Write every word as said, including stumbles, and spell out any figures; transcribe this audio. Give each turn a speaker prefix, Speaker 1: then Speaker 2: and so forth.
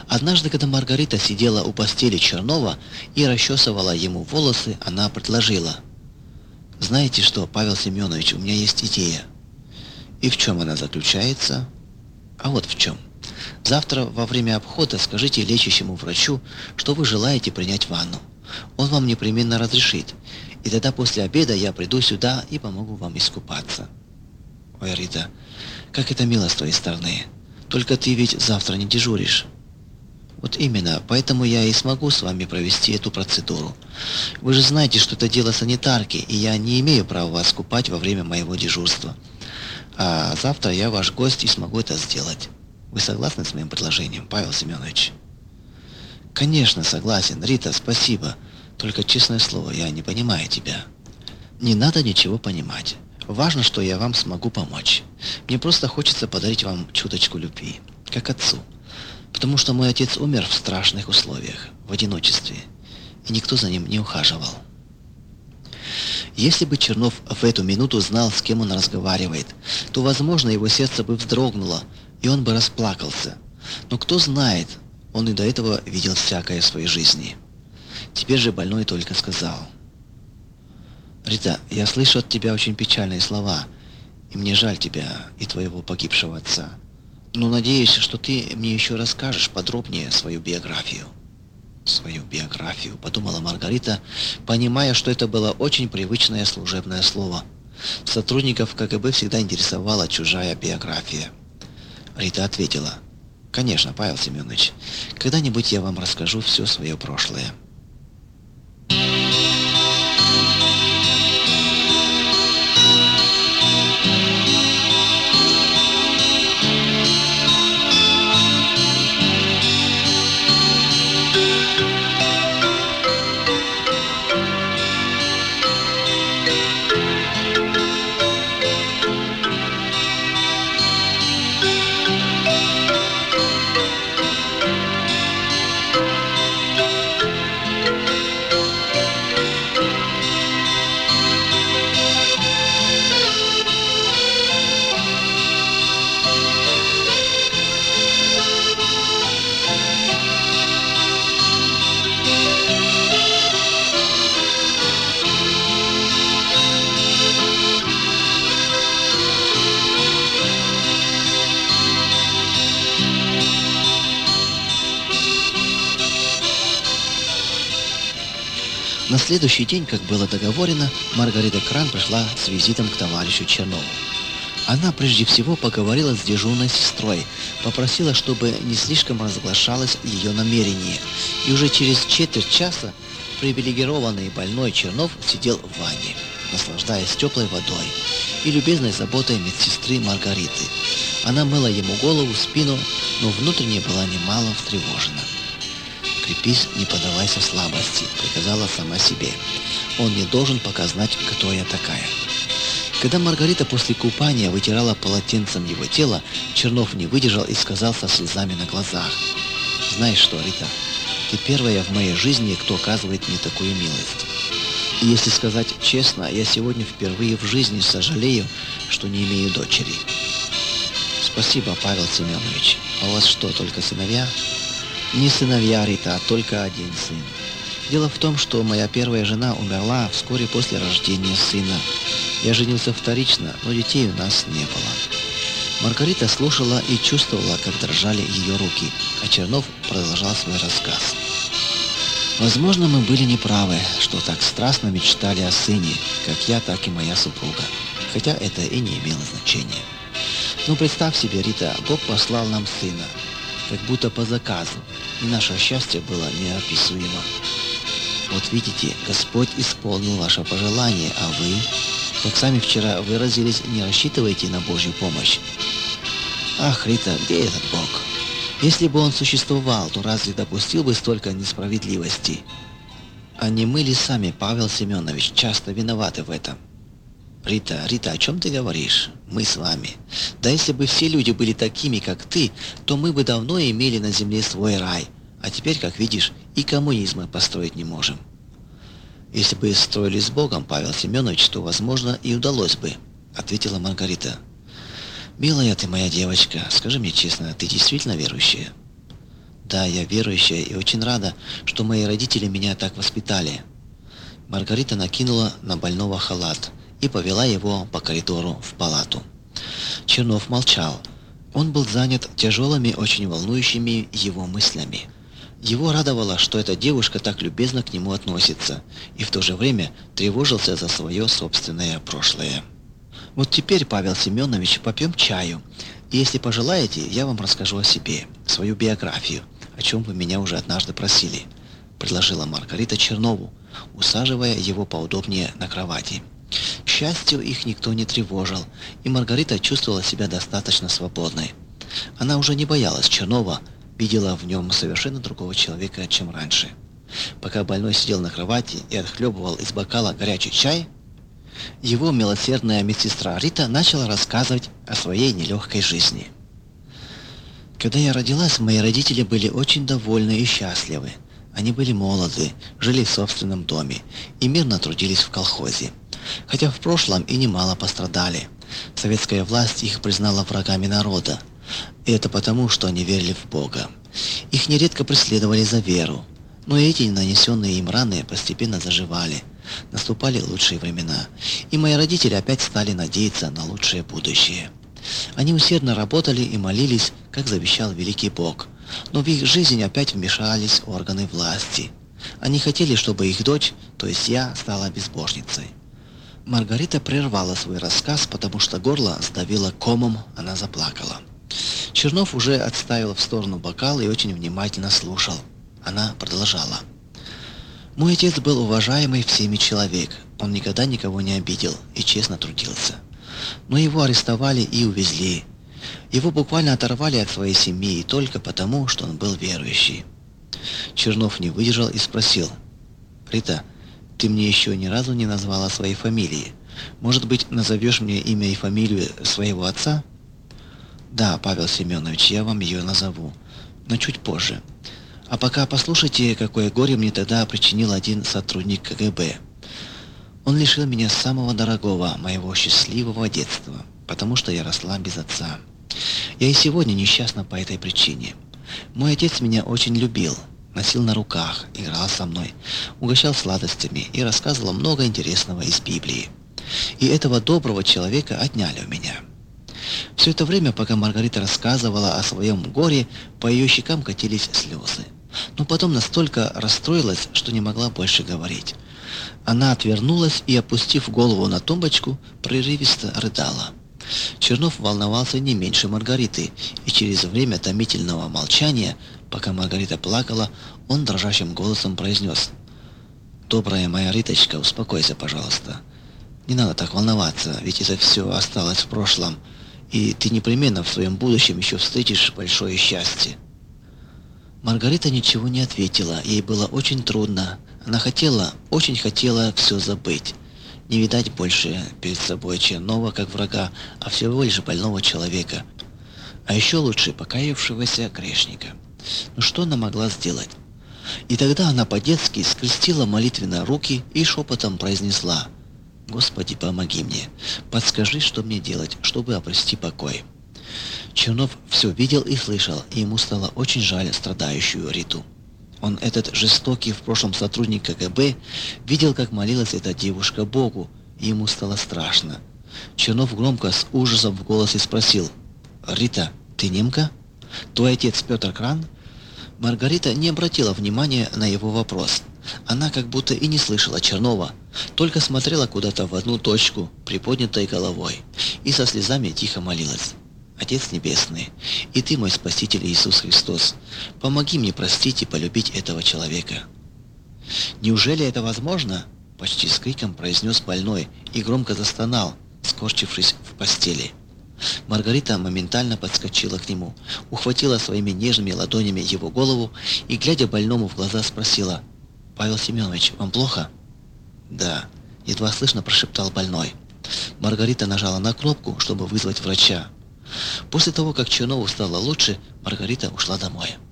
Speaker 1: Однажды, когда Маргарита сидела у постели Чернова и расчесывала ему волосы, она предложила: «Знаете что, Павел Семенович, у меня есть идея». И в чем она заключается? А вот в чем. Завтра во время обхода скажите лечащему врачу, что вы желаете принять ванну. Он вам непременно разрешит. И тогда после обеда я приду сюда и помогу вам искупаться. Ой, Рита, как это мило с твоей стороны. Только ты ведь завтра не дежуришь. Вот именно, поэтому я и смогу с вами провести эту процедуру. Вы же знаете, что это дело санитарки, и я не имею права вас купать во время моего дежурства. А завтра я ваш гость и смогу это сделать. Вы согласны с моим предложением, Павел Семенович? Конечно, согласен. Рита, спасибо. Только, честное слово, я не понимаю тебя. Не надо ничего понимать. Важно, что я вам смогу помочь. Мне просто хочется подарить вам чуточку любви, как отцу. Потому что мой отец умер в страшных условиях, в одиночестве, и никто за ним не ухаживал. Если бы Чернов в эту минуту знал, с кем он разговаривает, то, возможно, его сердце бы вздрогнуло, и он бы расплакался. Но кто знает, он и до этого видел всякое в своей жизни. Теперь же больной только сказал: «Рита, я слышу от тебя очень печальные слова, и мне жаль тебя и твоего погибшего отца. Но надеюсь, что ты мне еще расскажешь подробнее свою биографию». «Свою биографию», — подумала Маргарита, понимая, что это было очень привычное служебное слово. Сотрудников КГБ всегда интересовала чужая биография. Рита ответила: «Конечно, Павел Семенович, когда-нибудь я вам расскажу все свое прошлое». На следующий день, как было договорено, Маргарита Кран пришла с визитом к товарищу Чернову. Она прежде всего поговорила с дежурной сестрой, попросила, чтобы не слишком разглашалось ее намерение, и уже через четверть часа привилегированный больной Чернов сидел в ванне, наслаждаясь теплой водой и любезной заботой медсестры Маргариты. Она мыла ему голову, спину, но внутренне была немало встревожена. «Крепись, не поддавайся слабости», — приказала сама себе. «Он не должен пока знать, кто я такая». Когда Маргарита после купания вытирала полотенцем его тело, Чернов не выдержал и сказал со слезами на глазах: «Знаешь что, Рита, ты первая в моей жизни, кто оказывает мне такую милость. И если сказать честно, я сегодня впервые в жизни сожалею, что не имею дочери». «Спасибо, Павел Семенович. А у вас что, только сыновья?» «Не сыновья, Рита, а только один сын. Дело в том, что моя первая жена умерла вскоре после рождения сына. Я женился вторично, но детей у нас не было». Маргарита слушала и чувствовала, как дрожали ее руки, а Чернов продолжал свой рассказ. «Возможно, мы были неправы, что так страстно мечтали о сыне, как я, так и моя супруга, хотя это и не имело значения. Но представь себе, Рита, Бог послал нам сына, как будто по заказу, и наше счастье было неописуемо. Вот видите, Господь исполнил ваше пожелание, а вы, как сами вчера выразились, не рассчитываете на Божью помощь. Ах, Рита, где этот Бог? Если бы он существовал, то разве допустил бы столько несправедливости? А не мы ли сами, Павел Семенович, часто виноваты в этом? Рита, Рита, о чем ты говоришь? Мы с вами. Да если бы все люди были такими, как ты, то мы бы давно имели на земле свой рай. А теперь, как видишь, и коммунизм мы построить не можем. Если бы строили с Богом, Павел Семенович, то, возможно, и удалось бы, ответила Маргарита. Милая ты моя девочка, скажи мне честно, ты действительно верующая? Да, я верующая и очень рада, что мои родители меня так воспитали. Маргарита накинула на больного халат и повела его по коридору в палату. Чернов молчал. Он был занят тяжелыми, очень волнующими его мыслями. Его радовало, что эта девушка так любезно к нему относится, и в то же время тревожился за свое собственное прошлое. Вот теперь, Павел Семенович, попьем чаю, и если пожелаете, я вам расскажу о себе, свою биографию, о чем вы меня уже однажды просили, предложила Маргарита Чернову, усаживая его поудобнее на кровати. К счастью, их никто не тревожил, и Маргарита чувствовала себя достаточно свободной. Она уже не боялась Чернова, видела в нем совершенно другого человека, чем раньше. Пока больной сидел на кровати и отхлебывал из бокала горячий чай, его милосердная медсестра Рита начала рассказывать о своей нелегкой жизни. Когда я родилась, мои родители были очень довольны и счастливы. Они были молоды, жили в собственном доме и мирно трудились в колхозе. Хотя в прошлом и немало пострадали. Советская власть их признала врагами народа. И это потому, что они верили в Бога. Их нередко преследовали за веру. Но эти нанесенные им раны постепенно заживали. Наступали лучшие времена. И мои родители опять стали надеяться на лучшее будущее. Они усердно работали и молились, как завещал великий Бог. Но в их жизнь опять вмешались органы власти. Они хотели, чтобы их дочь, то есть я, стала безбожницей. Маргарита прервала свой рассказ, потому что горло сдавило комом, она заплакала. Чернов уже отставил в сторону бокал и очень внимательно слушал. Она продолжала. Мой отец был уважаемый всеми человек. Он никогда никого не обидел и честно трудился. Но его арестовали и увезли. Его буквально оторвали от своей семьи только потому, что он был верующий. Чернов не выдержал и спросил. «Рита, ты мне еще ни разу не назвала своей фамилии. Может быть, назовешь мне имя и фамилию своего отца?» «Да, Павел Семенович, я вам ее назову, но чуть позже. А пока послушайте, какое горе мне тогда причинил один сотрудник ка гэ бэ. Он лишил меня самого дорогого, моего счастливого детства, потому что я росла без отца. Я и сегодня несчастна по этой причине. Мой отец меня очень любил, носил на руках, играл со мной, угощал сладостями и рассказывал много интересного из Библии. И этого доброго человека отняли у меня». Все это время, пока Маргарита рассказывала о своем горе, по ее щекам катились слезы. Но потом настолько расстроилась, что не могла больше говорить. Она отвернулась и, опустив голову на тумбочку, прерывисто рыдала. Чернов волновался не меньше Маргариты, и через время томительного молчания, пока Маргарита плакала, он дрожащим голосом произнес: «Добрая моя Риточка, успокойся, пожалуйста. Не надо так волноваться, ведь это все осталось в прошлом, и ты непременно в своем будущем еще встретишь большое счастье». Маргарита ничего не ответила, ей было очень трудно. Она хотела, очень хотела все забыть. Не видать больше перед собой Чернова как врага, а всего лишь больного человека. А еще лучше покаявшегося грешника. Но что она могла сделать? И тогда она по-детски скрестила молитвенно руки и шепотом произнесла: «Господи, помоги мне, подскажи, что мне делать, чтобы обрести покой». Чернов все видел и слышал, и ему стало очень жаль страдающую Риту. Он, этот жестокий в прошлом сотрудник ка гэ бэ, видел, как молилась эта девушка Богу, и ему стало страшно. Чернов громко, с ужасом в голосе спросил: «Рита, ты немка? Твой отец Петр Кран?» Маргарита не обратила внимания на его вопрос. Она как будто и не слышала Чернова, только смотрела куда-то в одну точку, приподнятой головой, и со слезами тихо молилась: «Отец Небесный, и Ты, мой Спаситель Иисус Христос, помоги мне простить и полюбить этого человека». «Неужели это возможно?» – почти с криком произнес больной и громко застонал, скорчившись в постели. Маргарита моментально подскочила к нему, ухватила своими нежными ладонями его голову и, глядя больному в глаза, спросила: «Павел Семенович, вам плохо?» «Да», – едва слышно прошептал больной. Маргарита нажала на кнопку, чтобы вызвать врача. После того, как Чернову стало лучше, Маргарита ушла домой.